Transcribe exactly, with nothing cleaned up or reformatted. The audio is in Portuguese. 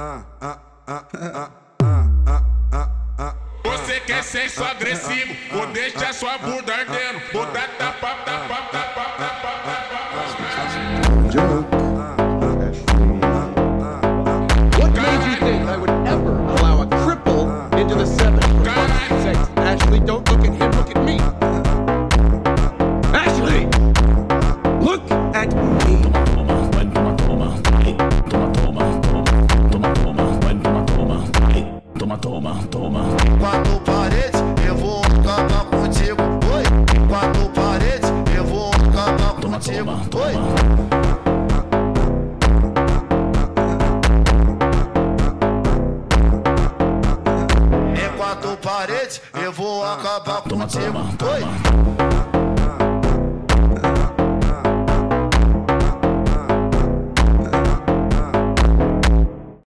Você quer sexo agressivo, ou deixa sua bunda ardendo, ou dá tapa, tapa, tapa, tapa, What made you think I would ever allow a cripple into the seven for fuck's sake? Ashley, don't look at him, look at me. Ashley! Look at me. Toma, toma, toma. Quatro paredes, eu vou acabar contigo. Oi, quatro paredes, eu vou acabar contigo. Oi. É quatro paredes, eu vou acabar contigo. Oi.